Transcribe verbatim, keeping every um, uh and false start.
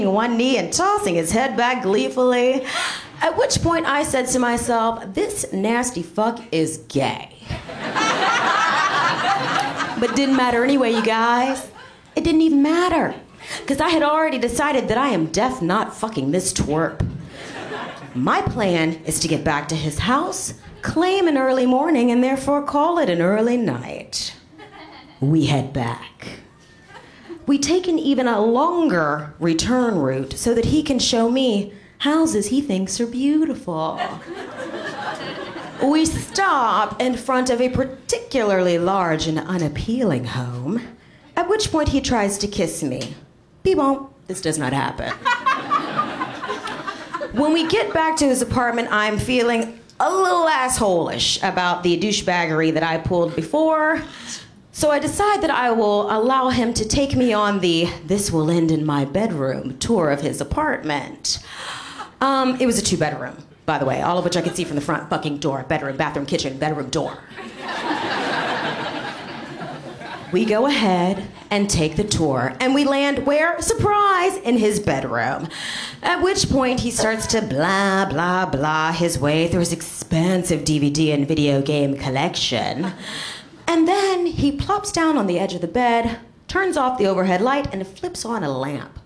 one knee and tossing his head back gleefully. At which point I said to myself, this nasty fuck is gay. But didn't matter anyway, you guys. It didn't even matter. Because I had already decided that I am deaf not fucking this twerp. My plan is to get back to his house, claim an early morning, and therefore call it an early night. We head back. We take an even a longer return route so that he can show me houses he thinks are beautiful. We stop in front of a particularly large and unappealing home, at which point he tries to kiss me. Beep-bomb. This does not happen. When we get back to his apartment, I'm feeling a little asshole-ish about the douchebaggery that I pulled before. So I decide that I will allow him to take me on the "this will end in my bedroom" tour of his apartment. Um, it was a two-bedroom, by the way, all of which I could see from the front fucking door. Bedroom, bathroom, kitchen, bedroom, door. We go ahead and take the tour, and we land where? Surprise! In his bedroom. At which point he starts to blah, blah, blah his way through his expansive D V D and video game collection. And then he plops down on the edge of the bed, turns off the overhead light, and flips on a lamp.